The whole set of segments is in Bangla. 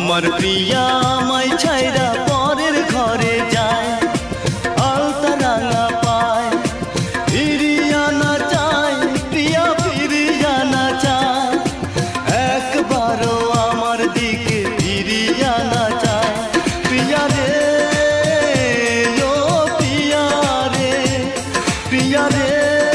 আমার প্রিয়া আমায় ছাইরা পরের ঘরে যায়, আলতা রাঙা পায় ফিরিয়া না চায়, প্রিয়া ফিরিয়া না চায়, একবারও আমার দিকে ফিরিয়া না চায়। প্রিয়া রে ও প্রিয়া রে, প্রিয়া রে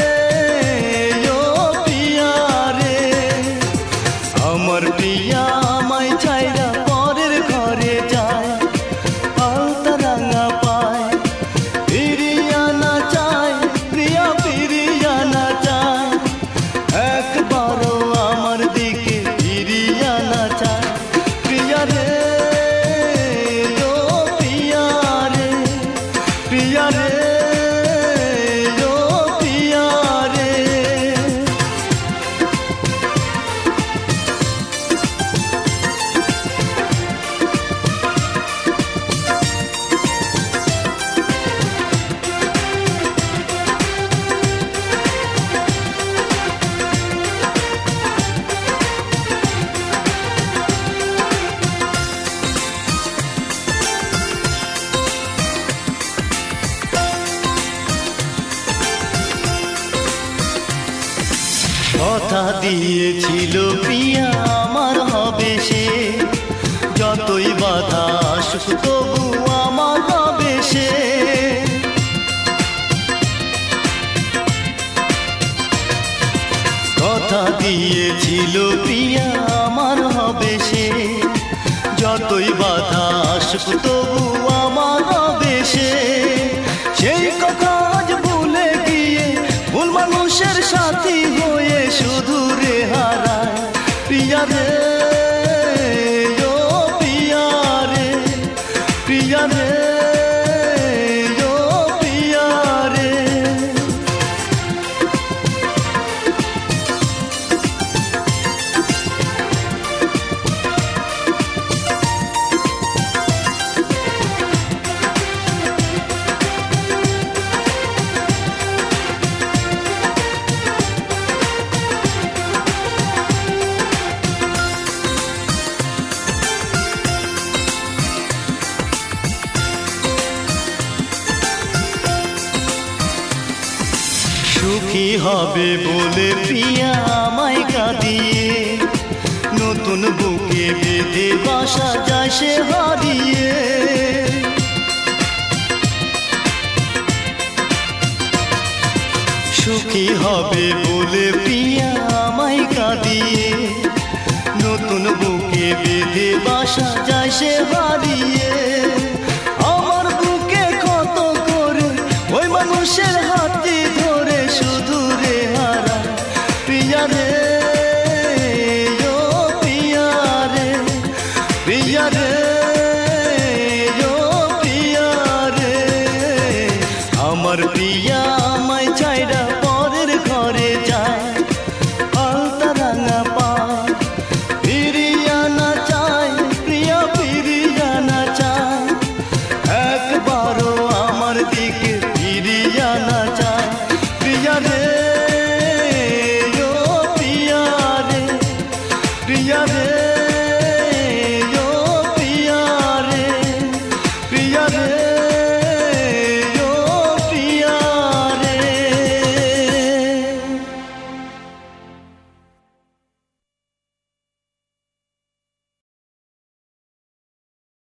ও প্রিয়া রে, আমার প্রিয়া আমায় ছাইরা পরের ঘরে যায়, আলতা রাঙা পায় ফিরিয়া না চায়, প্রিয়া ফিরিয়া না চায়, একবারও আমার দিকে ফিরিয়া না চায়। প্রিয়া রে ও প্রিয়া রে, প্রিয়া রে ও প্রিয়া রে। কথা দিয়েছিল প্রিয়া আমার হবে সে, যতই বাধা আসুক তবু আমার হবে সে। কথা দিয়েছিল প্রিয়া আমার হবে সে, যতই বাধা আসুক তবু আমার হবে সে। সেই কথা আজ ভুলে গিয়ে ভুল মানুষের সাথী হয়ে শুধু রে হারায়। প্রিয়া রে ও প্রিয়া রে, প্রিয়া রে ও প্রিয়া রে। সুখী হবে বলে প্রিয়া আমায় কাঁদিয়ে, নতুন বুকে বেঁধে বাসা যায় সে হারিয়ে। সুখী হবে বলে প্রিয়া আমায় কাঁদিয়ে, নতুন বুকে বেঁধে বাসা যায় সে হারিয়ে।